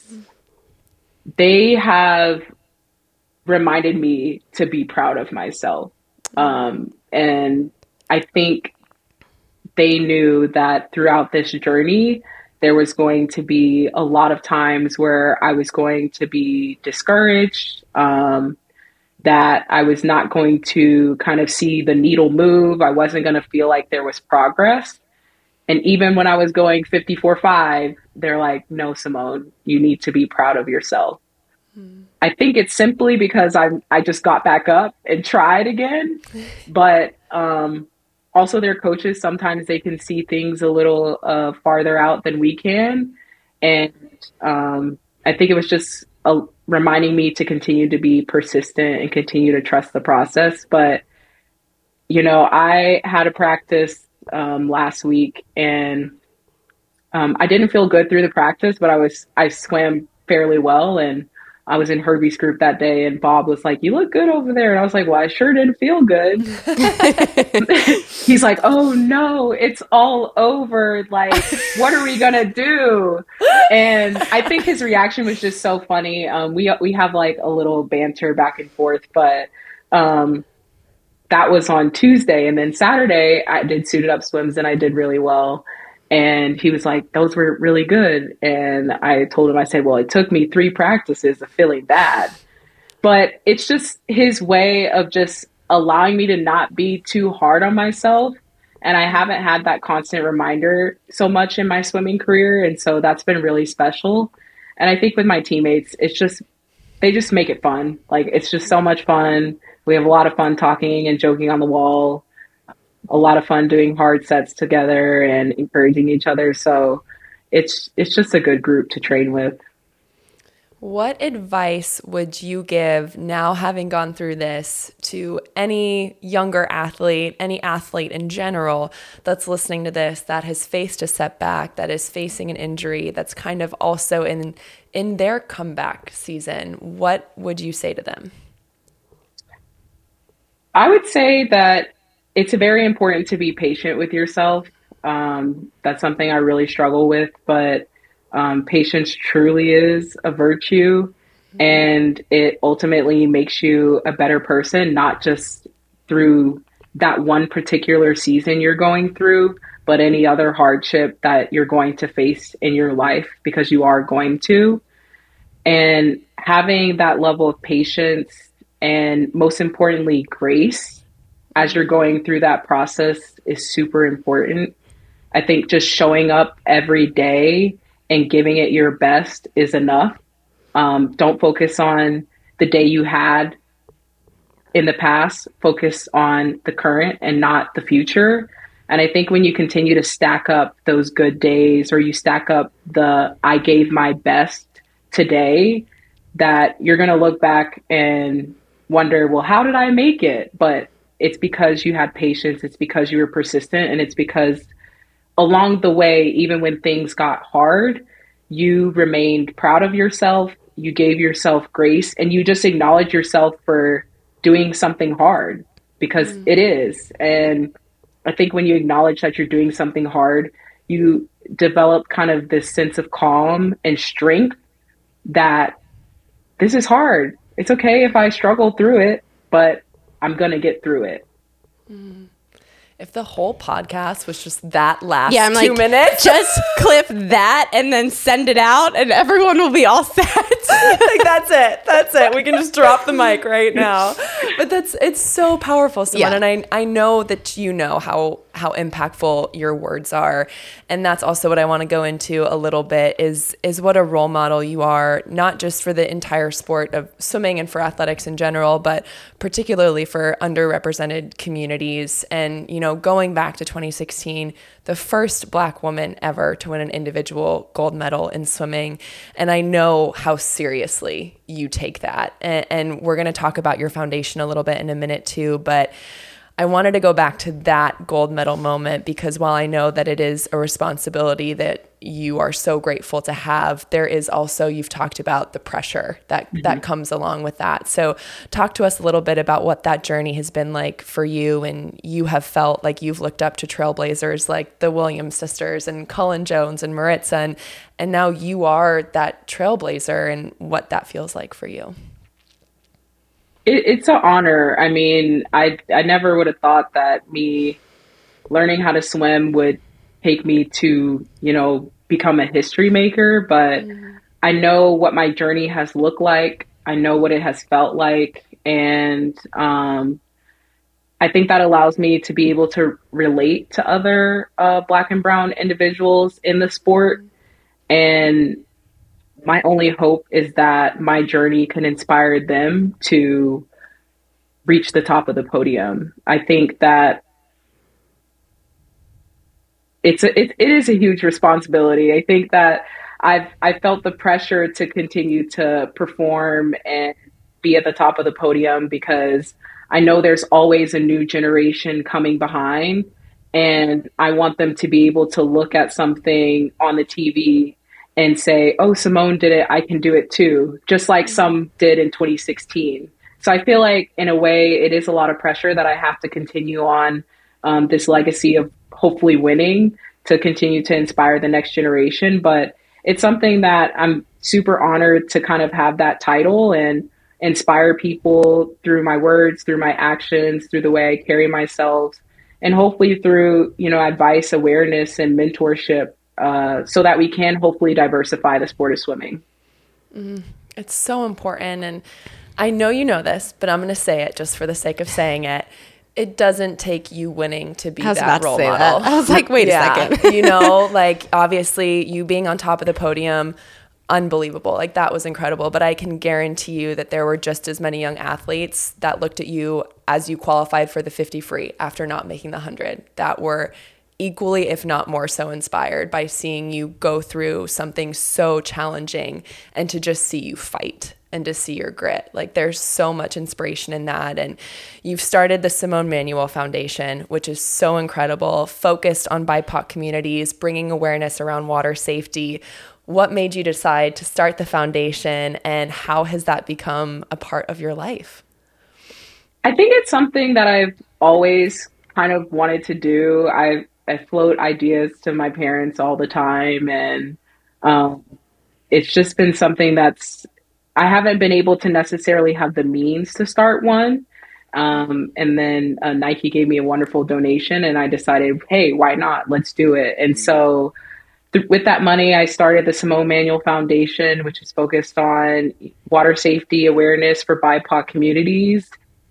they have reminded me to be proud of myself. Um, and I think they knew that throughout this journey, there was going to be a lot of times where I was going to be discouraged, um, that I was not going to kind of see the needle move. I wasn't going to feel like there was progress. And even when I was going fifty-four five, they're like, no, Simone, you need to be proud of yourself. Hmm. I think it's simply because I I just got back up and tried again. But um, also their coaches, sometimes they can see things a little uh, farther out than we can. And um, I think it was just a, reminding me to continue to be persistent and continue to trust the process. But, you know, I had a practice um, last week, and um, I didn't feel good through the practice, but I was I swam fairly well. And I was in Herbie's group that day, and Bob was like, you look good over there. And I was like, well, I sure didn't feel good. He's like, oh no, it's all over. Like, what are we going to do? And I think his reaction was just so funny. Um, we, we have like a little banter back and forth, but um, that was on Tuesday. And then Saturday I did suited up swims, and I did really well. And he was like, those were really good. And I told him, I said, well, it took me three practices of feeling bad. But it's just his way of just allowing me to not be too hard on myself. And I haven't had that constant reminder so much in my swimming career. And so that's been really special. And I think with my teammates, it's just they just make it fun. Like, it's just so much fun. We have a lot of fun talking and joking on the wall, a lot of fun doing hard sets together and encouraging each other. So it's it's just a good group to train with. What advice would you give now, having gone through this, to any younger athlete, any athlete in general that's listening to this, that has faced a setback, that is facing an injury, that's kind of also in in their comeback season? What would you say to them? I would say that it's very important to be patient with yourself. Um, that's something I really struggle with, but um, patience truly is a virtue, and it ultimately makes you a better person, not just through that one particular season you're going through, but any other hardship that you're going to face in your life, because you are going to. And having that level of patience, and most importantly, grace, as you're going through that process is super important. I think just showing up every day and giving it your best is enough. Um, don't focus on the day you had in the past. Focus on the current and not the future. And I think when you continue to stack up those good days, or you stack up the I gave my best today, that you're going to look back and wonder, well, how did I make it? But it's because you had patience. It's because you were persistent. And it's because along the way, even when things got hard, you remained proud of yourself. You gave yourself grace, and you just acknowledge yourself for doing something hard, because mm. it is. And I think when you acknowledge that you're doing something hard, you develop kind of this sense of calm and strength that this is hard. It's okay if I struggle through it, but I'm going to get through it. Mm. If the whole podcast was just that last yeah, I'm two like, minutes. Just clip that and then send it out and everyone will be all set. Like, that's it. That's it. We can just drop the mic right now. But that's, it's so powerful, Simone. Yeah. And I I know that you know how how impactful your words are. And that's also what I want to go into a little bit is is what a role model you are, not just for the entire sport of swimming and for athletics in general, but particularly for underrepresented communities. And, you know, going back to twenty sixteen, the first Black woman ever to win an individual gold medal in swimming. And I know how seriously you take that. And, and we're going to talk about your foundation a little bit in a minute too, but I wanted to go back to that gold medal moment, because while I know that it is a responsibility that you are so grateful to have, there is also, you've talked about the pressure that, mm-hmm. that comes along with that. So talk to us a little bit about what that journey has been like for you, and you have felt like you've looked up to trailblazers like the Williams sisters and Cullen Jones and Maritza, and, and now you are that trailblazer, and what that feels like for you. It, it's an honor. I mean, I I never would have thought that me learning how to swim would take me to, you know, become a history maker. But mm-hmm. I know what my journey has looked like. I know what it has felt like. And um, I think that allows me to be able to relate to other uh, Black and brown individuals in the sport. And my only hope is that my journey can inspire them to reach the top of the podium. I think that it's a, it, it is a huge responsibility. I think that I've I felt the pressure to continue to perform and be at the top of the podium, because I know there's always a new generation coming behind, and I want them to be able to look at something on the T V and say, oh, Simone did it, I can do it too, just like some did in twenty sixteen. So I feel like, in a way, it is a lot of pressure that I have to continue on um, this legacy of hopefully winning, to continue to inspire the next generation. But it's something that I'm super honored to kind of have that title and inspire people through my words, through my actions, through the way I carry myself, and hopefully through, you know, advice, awareness, and mentorship, Uh, so that we can hopefully diversify the sport of swimming. Mm, it's so important. And I know you know this, but I'm going to say it just for the sake of saying it. It doesn't take you winning to be that role model. That. I was like, wait yeah. a second. You know, like, obviously you being on top of the podium, unbelievable. Like that was incredible. But I can guarantee you that there were just as many young athletes that looked at you as you qualified for the fifty free after not making the one hundred that were equally, if not more so, inspired by seeing you go through something so challenging and to just see you fight and to see your grit. Like there's so much inspiration in that. And you've started the Simone Manuel Foundation, which is so incredible, focused on B I P O C communities, bringing awareness around water safety. What made you decide to start the foundation, and how has that become a part of your life? I think it's something that I've always kind of wanted to do. I I float ideas to my parents all the time, and um, it's just been something that's, I haven't been able to necessarily have the means to start one. Um, and then uh, Nike gave me a wonderful donation, and I decided, hey, why not? Let's do it. And so th- with that money, I started the Simone Manuel Foundation, which is focused on water safety awareness for B I P O C communities.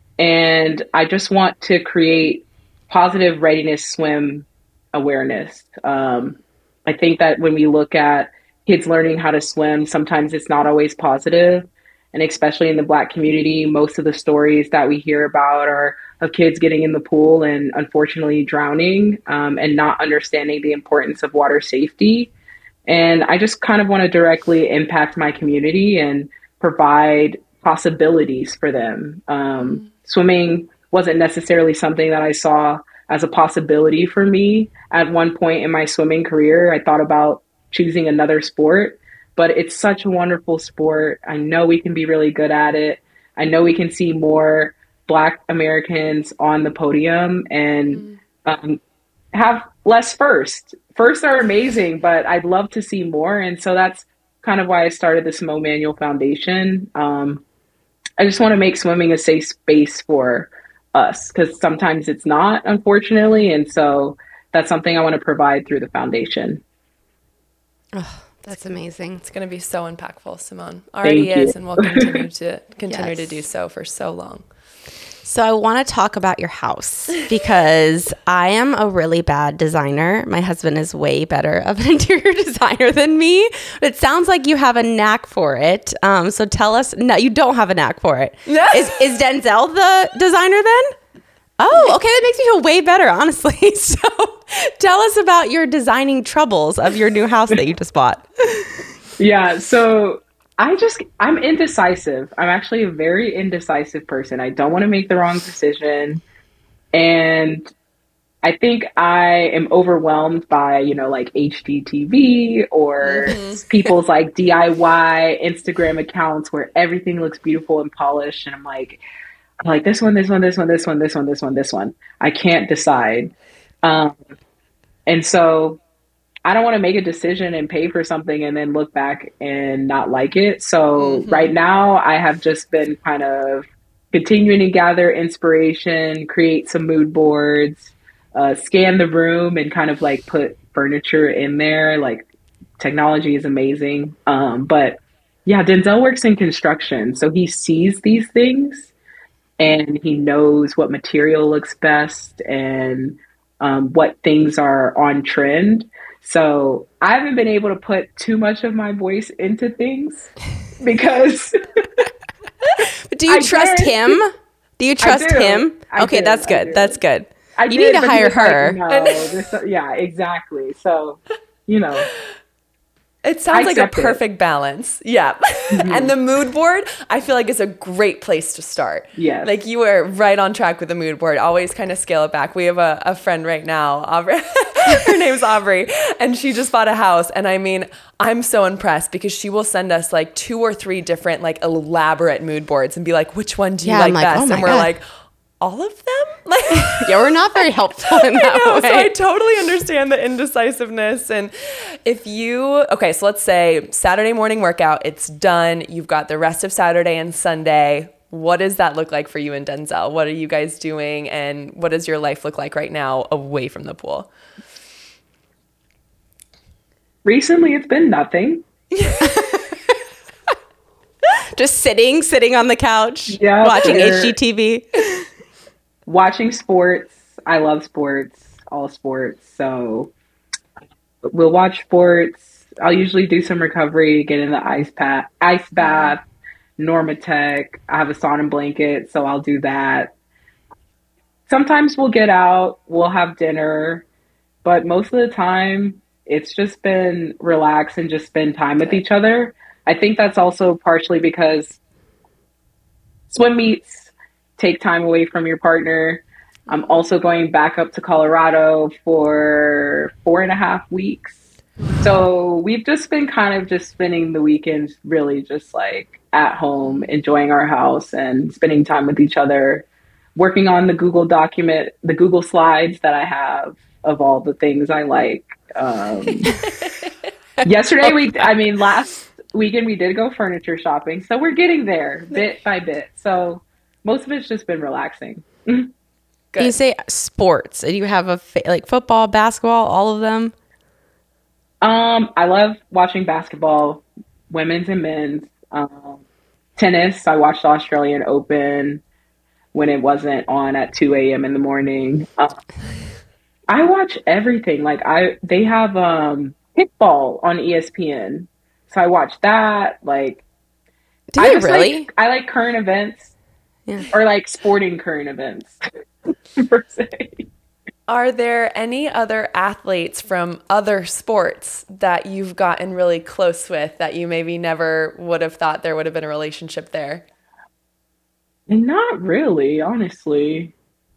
And I just want to create positive readiness swim awareness. Um, I think that when we look at kids learning how to swim, sometimes it's not always positive. And especially in the Black community, most of the stories that we hear about are of kids getting in the pool and unfortunately drowning, um, and not understanding the importance of water safety. And I just kind of want to directly impact my community and provide possibilities for them. Um, swimming wasn't necessarily something that I saw as a possibility for me. At one point in my swimming career, I thought about choosing another sport, but it's such a wonderful sport. I know we can be really good at it. I know we can see more Black Americans on the podium and um, have less first. Firsts are amazing, but I'd love to see more. And so that's kind of why I started the Simone Manuel Foundation. Um, I just want to make swimming a safe space for us, because sometimes it's not, unfortunately. And so that's something I want to provide through the foundation. Oh, that's amazing. It's going to be so impactful, Simone. Already Thank you. is, and will continue to continue Yes. to do so for so long. So I want to talk about your house, because I am a really bad designer. My husband is way better of an interior designer than me. But it sounds like you have a knack for it. Um, so tell us. No, you don't have a knack for it. is, is Denzel the designer then? Oh, okay. That makes me feel way better, honestly. So tell us about your designing troubles of your new house that you just bought. Yeah, so I just, I'm indecisive. I'm actually a very indecisive person. I don't want to make the wrong decision. And I think I am overwhelmed by, you know, like H G T V or mm-hmm. people's like D I Y Instagram accounts where everything looks beautiful and polished. And I'm like, I'm like this one, this one, this one, this one, this one, this one, this one. I can't decide. Um, and so I don't want to make a decision and pay for something and then look back and not like it. So mm-hmm. right now I have just been kind of continuing to gather inspiration, create some mood boards, uh, scan the room and kind of like put furniture in there. Like technology is amazing. Um, but yeah, Denzel works in construction. So he sees these things and he knows what material looks best and um, what things are on trend. So I haven't been able to put too much of my voice into things because. But do you I trust did. him? Do you trust do. him? I okay, did. that's good. That's good. I you did, need to hire her. Like, no, this, yeah, exactly. So, you know. It sounds like a perfect it. balance. Yeah. Mm-hmm. And the mood board, I feel like is a great place to start. Yes. Like you were right on track with the mood board. Always kind of scale it back. We have a, a friend right now, Aubrey. Her name's Aubrey. And she just bought a house. And I mean, I'm so impressed because she will send us like two or three different like elaborate mood boards and be like, which one do you yeah, like, like best? Oh and we're God. like, all of them? Like, yeah, we're not very helpful in that I know, way. So I totally understand the indecisiveness. And if you, okay, so let's say Saturday morning workout, it's done. You've got the rest of Saturday and Sunday. What does that look like for you and Denzel? What are you guys doing? And what does your life look like right now away from the pool? Recently, it's been nothing. Just sitting, sitting on the couch, yeah, watching H G T V. Watching sports. I love sports, all sports. So we'll watch sports, I'll usually do some recovery, get in the ice bath, ice bath, Normatec. I have a sauna blanket, so I'll do that. Sometimes we'll get out, we'll have dinner, but most of the time it's just been relax and just spend time with each other. I think that's also partially because swim meets take time away from your partner. I'm also going back up to Colorado for four and a half weeks. So we've just been kind of just spending the weekends really just like at home, enjoying our house and spending time with each other, working on the Google document, the Google slides that I have of all the things I like. Um, yesterday, we, I mean, last weekend we did go furniture shopping. So we're getting there bit by bit. So most of it's just been relaxing. Good. You say sports. Do you have a fa- like football, basketball, all of them? Um, I love watching basketball, women's and men's. Um, tennis. I watched the Australian Open when it wasn't on at two a.m. in the morning. Um, I watch everything. Like I, they have um, kickball on E S P N, so I watch that. Like, do I they just really? Like, I like current events, yeah. Or like sporting current events per se. Are there any other athletes from other sports that you've gotten really close with that you maybe never would have thought there would have been a relationship there? Not really, honestly.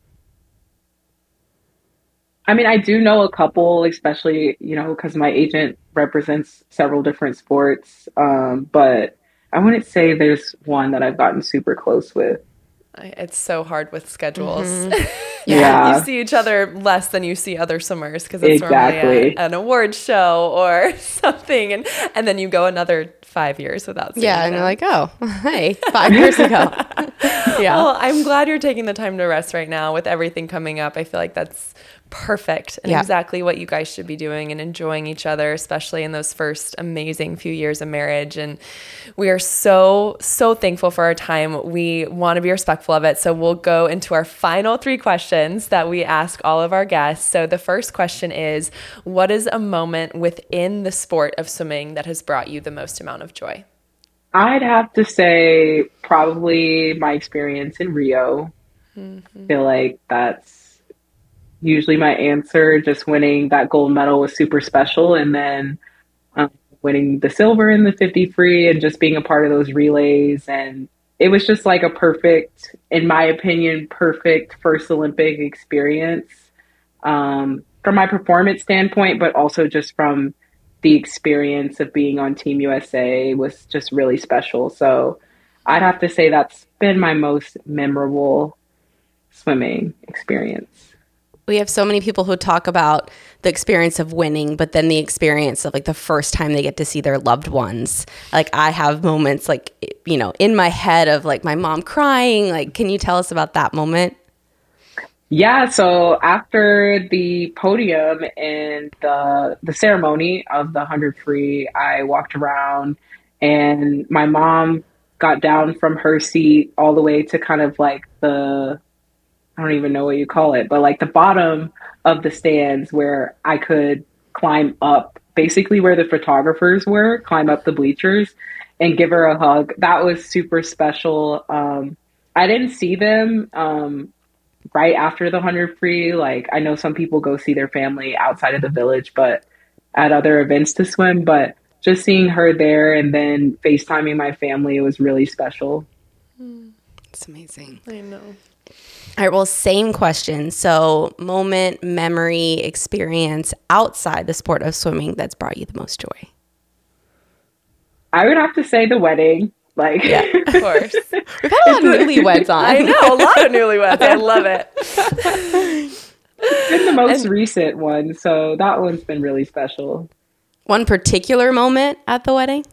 I mean, I do know a couple, especially, you know, because my agent represents several different sports. Um, but I wouldn't say there's one that I've gotten super close with. It's so hard with schedules. Mm-hmm. Yeah. You see each other less than you see other swimmers because it's exactly. normally a, an award show or something. And, and then you go another five years without seeing Yeah, them. and you're like, oh, hey, five years ago. Yeah. Well, I'm glad you're taking the time to rest right now with everything coming up. I feel like that's perfect and yeah. exactly what you guys should be doing and enjoying each other, especially in those first amazing few years of marriage. And we are so, so thankful for our time. We want to be respectful of it. So we'll go into our final three questions that we ask all of our guests. So the first question is, what is a moment within the sport of swimming that has brought you the most amount of joy? I'd have to say probably my experience in Rio. Mm-hmm. I feel like that's usually my answer. Just winning that gold medal was super special. And then um, winning the silver in the fifty free and just being a part of those relays. And it was just like a perfect, in my opinion, perfect first Olympic experience um, from my performance standpoint, but also just from the experience of being on Team U S A was just really special. So I'd have to say that's been my most memorable swimming experience. We have so many people who talk about the experience of winning, but then the experience of like the first time they get to see their loved ones. Like I have moments like, you know, in my head of like my mom crying. Like, can you tell us about that moment? Yeah, so after the podium and the the ceremony of the one hundred free, I walked around and my mom got down from her seat all the way to kind of like the, I don't even know what you call it, but like the bottom of the stands where I could climb up, basically where the photographers were, climb up the bleachers and give her a hug. That was super special. Um, I didn't see them um, right after the one hundred free. Like I know some people go see their family outside of the village, but at other events to swim, but just seeing her there and then FaceTiming my family, it was really special. It's amazing. I know. All right, well, same question. So moment, memory, experience outside the sport of swimming that's brought you the most joy. I would have to say the wedding. Like, yeah, of course. We've had a lot of newlyweds on. I know, a lot of newlyweds. I love it. It's been the most and, recent one, so that one's been really special. One particular moment at the wedding?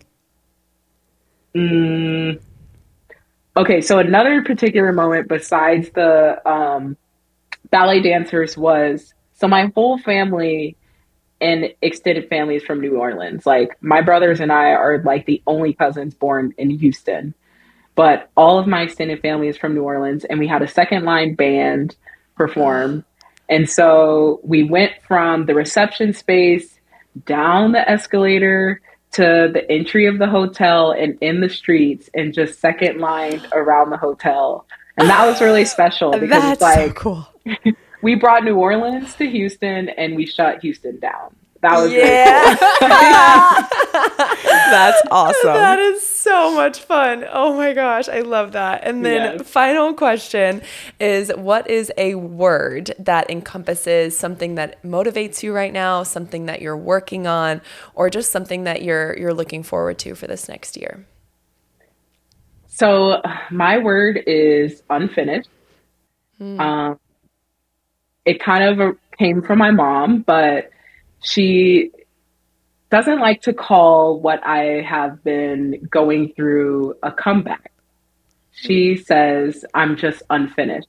Mm. Okay, so another particular moment besides the um, ballet dancers was, so my whole family and extended family is from New Orleans. Like my brothers and I are like the only cousins born in Houston, but all of my extended family is from New Orleans, and we had a second line band perform. And so we went from the reception space down the escalator to the entry of the hotel and in the streets and just second lined around the hotel. And that was really special because That's it's like, so cool. We brought New Orleans to Houston and we shut Houston down. That was yeah. really cool. That's awesome. That is so much fun. Oh my gosh, I love that. And then Yes. final question is, what is a word that encompasses something that motivates you right now, something that you're working on, or just something that you're you're looking forward to for this next year? So my word is unfinished. Hmm. Um, it kind of came from my mom, but she doesn't like to call what I have been going through a comeback. She says, I'm just unfinished.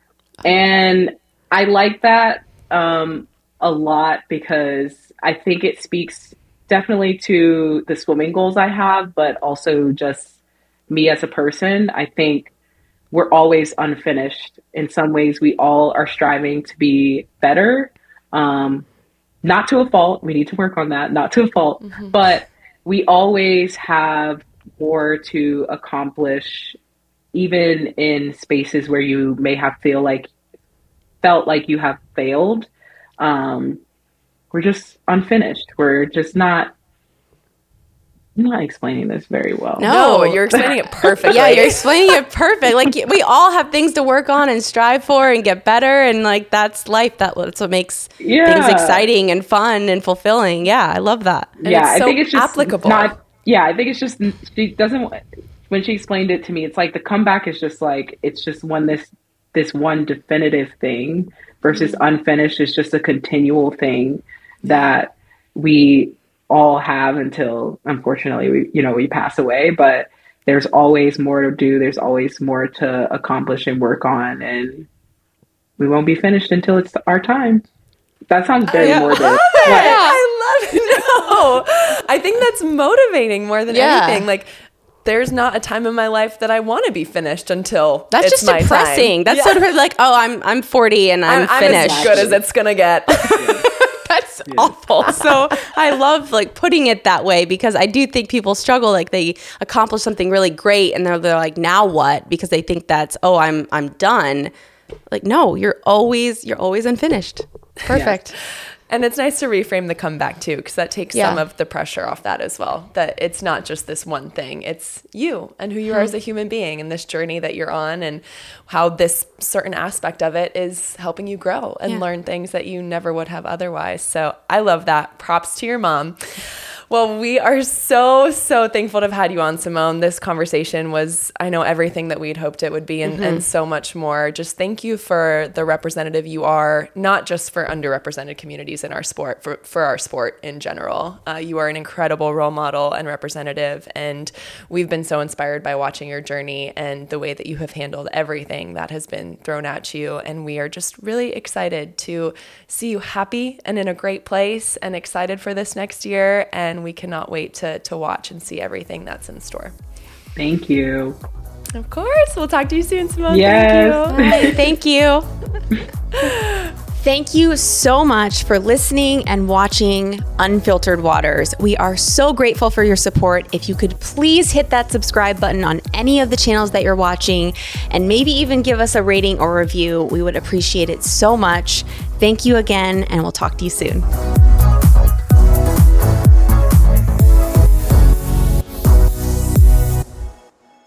And I like that um, a lot because I think it speaks definitely to the swimming goals I have, but also just me as a person. I think we're always unfinished. In some ways, we all are striving to be better. Um, not to a fault. We need to work on that. Not to a fault. Mm-hmm. But we always have more to accomplish, even in spaces where you may have feel like felt like you have failed. Um, we're just unfinished. We're just not. I'm not explaining this very well. No, you're explaining it perfectly. Yeah, you're explaining it perfect. Like, we all have things to work on and strive for and get better. And like, that's life. That's what makes yeah. things exciting and fun and fulfilling. Yeah, I love that. And yeah, it's so I think it's just applicable. Not, yeah, I think it's just, she doesn't, when she explained it to me, it's like the comeback is just like, it's just one, this, this one definitive thing versus mm-hmm. unfinished is just a continual thing that we all have until, unfortunately, we, you know, we pass away, but there's always more to do. There's always more to accomplish and work on, and we won't be finished until it's our time. That sounds very I morbid. Love it. But, I love it. No, I think that's motivating more than Yeah. anything. Like, there's not a time in my life that I want to be finished until That's it's just my depressing. time. That's Yeah. sort of like, oh, I'm I'm forty and I'm, I'm, finished. I'm as good as it's gonna get. That's awful. So I love like putting it that way because I do think people struggle. Like they accomplish something really great and they're, they're like, now what? Because they think that's, oh, I'm I'm done. Like, no, you're always you're always unfinished. Perfect. Yeah. And it's nice to reframe the comeback too, because that takes Yeah. some of the pressure off that as well. That it's not just this one thing. It's you and who you Mm-hmm. are as a human being and this journey that you're on and how this certain aspect of it is helping you grow and Yeah. learn things that you never would have otherwise. So I love that. Props to your mom. Well, we are so, so thankful to have had you on, Simone. This conversation was, I know, everything that we'd hoped it would be and, mm-hmm. and so much more. Just thank you for the representative you are, not just for underrepresented communities in our sport, for, for our sport in general. Uh, you are an incredible role model and representative, and we've been so inspired by watching your journey and the way that you have handled everything that has been thrown at you. And we are just really excited to see you happy and in a great place and excited for this next year. And we cannot wait to to watch and see everything that's in store. Thank you. Of course. We'll talk to you soon, Simone. Yes. Thank you. Thank you. Thank you so much for listening and watching Unfiltered Waters. We are so grateful for your support. If you could please hit that subscribe button on any of the channels that you're watching and maybe even give us a rating or review, we would appreciate it so much. Thank you again, and we'll talk to you soon.